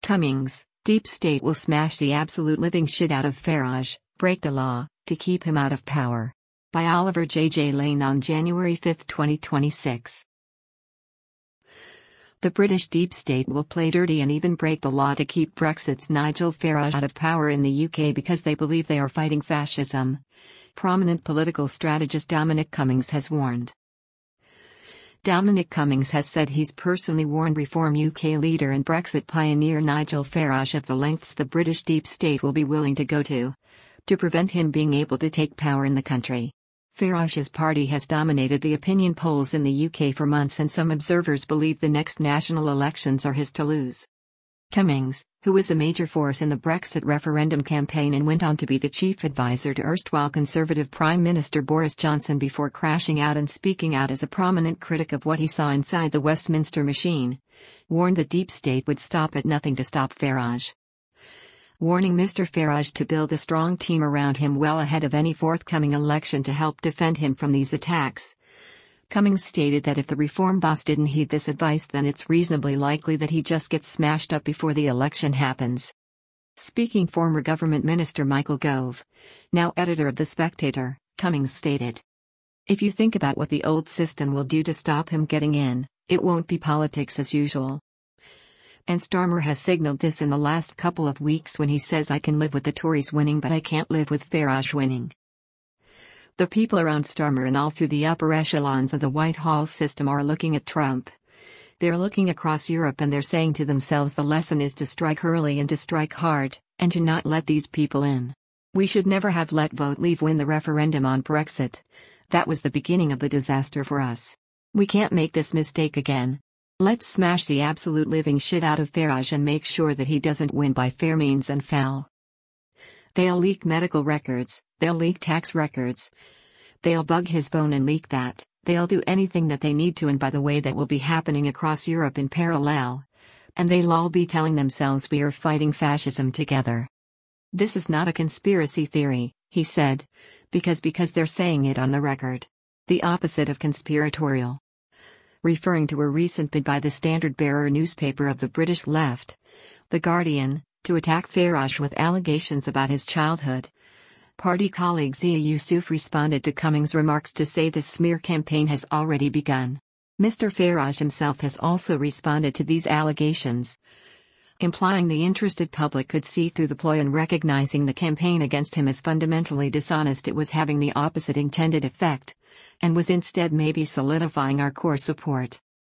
Cummings, deep state will smash the absolute living shit out of Farage, break the law, to keep him out of power. By Oliver J. Lane on January 5, 2026. The British deep state will play dirty and even break the law to keep Brexit's Nigel Farage out of power in the UK because they believe they are fighting fascism. Prominent political strategist Dominic Cummings has warned. Dominic Cummings has said he's personally warned Reform UK leader and Brexit pioneer Nigel Farage of the lengths the British deep state will be willing to go to prevent him being able to take power in the country. Farage's party has dominated the opinion polls in the UK for months, and some observers believe the next national elections are his to lose. Cummings, who was a major force in the Brexit referendum campaign and went on to be the chief advisor to erstwhile Conservative Prime Minister Boris Johnson before crashing out and speaking out as a prominent critic of what he saw inside the Westminster machine, warned the deep state would stop at nothing to stop Farage. Warning Mr. Farage to build a strong team around him well ahead of any forthcoming election to help defend him from these attacks. Cummings stated that if the Reform boss didn't heed this advice, then it's reasonably likely that he just gets smashed up before the election happens. Speaking former government minister Michael Gove, now editor of The Spectator, Cummings stated, "If you think about what the old system will do to stop him getting in, it won't be politics as usual." And Starmer has signaled this in the last couple of weeks when he says, "I can live with the Tories winning, but I can't live with Farage winning." The people around Starmer and all through the upper echelons of the Whitehall system are looking at Trump. They're looking across Europe and they're saying to themselves, the lesson is to strike early and to strike hard, and to not let these people in. We should never have let Vote Leave win the referendum on Brexit. That was the beginning of the disaster for us. We can't make this mistake again. Let's smash the absolute living shit out of Farage and make sure that he doesn't win by fair means and foul. They'll leak medical records, they'll leak tax records. They'll bug his phone and leak that. They'll do anything that they need to, and by the way, that will be happening across Europe in parallel. And they'll all be telling themselves we are fighting fascism together. This is not a conspiracy theory, he said, because they're saying it on the record. The opposite of conspiratorial. Referring to a recent bid by the standard-bearer newspaper of the British left, The Guardian, to attack Farage with allegations about his childhood. Party colleague Zia Yusuf responded to Cummings' remarks to say this smear campaign has already begun. Mr. Farage himself has also responded to these allegations, implying the interested public could see through the ploy, and recognizing the campaign against him as fundamentally dishonest. It was having the opposite intended effect, and was instead maybe solidifying our core support.